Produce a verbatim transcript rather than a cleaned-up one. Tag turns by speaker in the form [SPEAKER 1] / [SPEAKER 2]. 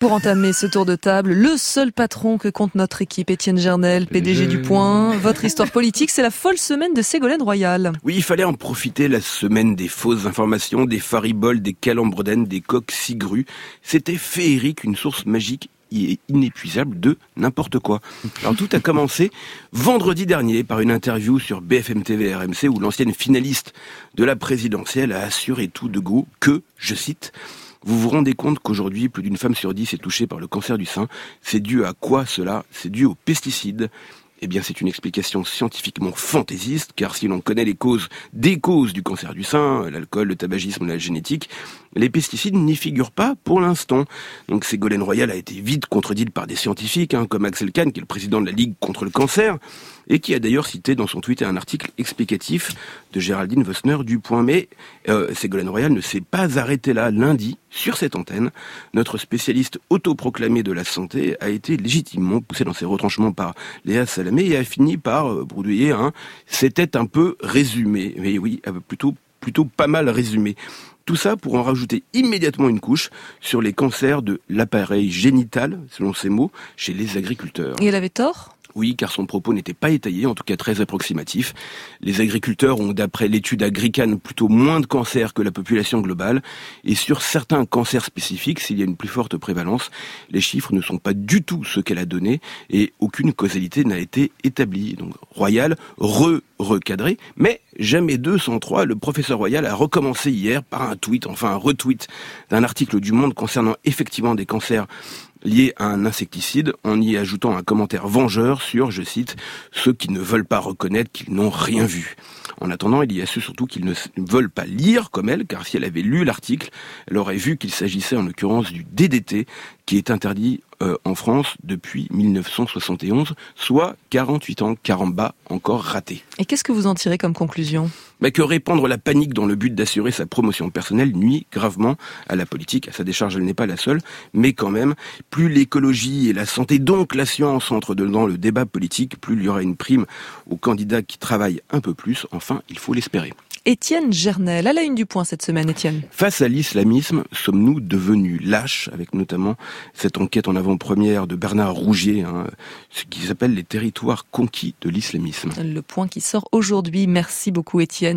[SPEAKER 1] Pour entamer ce tour de table, le seul patron que compte notre équipe, Étienne Gernel, P D G du Point. Votre histoire politique, c'est la folle semaine de Ségolène Royal.
[SPEAKER 2] Oui, il fallait en profiter, la semaine des fausses informations, des fariboles, des calembredaines, des coqs cigrues. C'était féerique, une source magique et inépuisable de n'importe quoi. Alors tout a commencé vendredi dernier par une interview sur B F M T V R M C où l'ancienne finaliste de la présidentielle a assuré tout de go que, je cite, « Vous vous rendez compte qu'aujourd'hui, plus d'une femme sur dix est touchée par le cancer du sein. C'est dû à quoi cela ? C'est dû aux pesticides. » Eh bien, c'est une explication scientifiquement fantaisiste, car si l'on connaît les causes des causes du cancer du sein, l'alcool, le tabagisme, la génétique, les pesticides n'y figurent pas pour l'instant. Donc Ségolène Royal a été vite contredite par des scientifiques, hein, comme Axel Kahn, qui est le président de la Ligue contre le cancer, et qui a d'ailleurs cité dans son tweet un article explicatif de Géraldine Vossner du Point. Mais euh, Ségolène Royal ne s'est pas arrêtée là. Lundi, sur cette antenne, notre spécialiste autoproclamé de la santé a été légitimement poussé dans ses retranchements par Léa Salamé et a fini par euh, brouiller un « c'était un peu résumé ». Mais oui, plutôt, plutôt pas mal résumé. Tout ça pour en rajouter immédiatement une couche sur les cancers de l'appareil génital, selon ses mots, chez les agriculteurs.
[SPEAKER 1] Et elle avait tort ?
[SPEAKER 2] Oui, car son propos n'était pas étayé, en tout cas très approximatif. Les agriculteurs ont, d'après l'étude Agrican, plutôt moins de cancers que la population globale. Et sur certains cancers spécifiques, s'il y a une plus forte prévalence, les chiffres ne sont pas du tout ceux qu'elle a donnés et aucune causalité n'a été établie. Donc Royal, re-recadré, mais jamais deux sans trois. Le professeur Royal a recommencé hier par un tweet, enfin un retweet d'un article du Monde concernant effectivement des cancers lié à un insecticide, en y ajoutant un commentaire vengeur sur, je cite, « ceux qui ne veulent pas reconnaître qu'ils n'ont rien vu ». En attendant, il y a ceux surtout qui ne veulent pas lire comme elle, car si elle avait lu l'article, elle aurait vu qu'il s'agissait en l'occurrence du D D T, qui est interdit euh, en France depuis mille neuf cent soixante et onze, soit quarante-huit ans, caramba, encore raté.
[SPEAKER 1] Et qu'est-ce que vous en tirez comme conclusion ?
[SPEAKER 2] Bah que répandre la panique dans le but d'assurer sa promotion personnelle nuit gravement à la politique. À sa décharge, elle n'est pas la seule, mais quand même, plus l'écologie et la santé, donc la science, entrent dans le débat politique, plus il y aura une prime aux candidats qui travaillent un peu plus. Enfin, il faut l'espérer.
[SPEAKER 1] Étienne Gernel, à la une du Point cette semaine, Étienne.
[SPEAKER 2] Face à l'islamisme, sommes-nous devenus lâches, avec notamment cette enquête en avant-première de Bernard Rougier, hein, ce qui s'appelle les territoires conquis de l'islamisme.
[SPEAKER 1] Le Point qui sort aujourd'hui. Merci beaucoup, Étienne.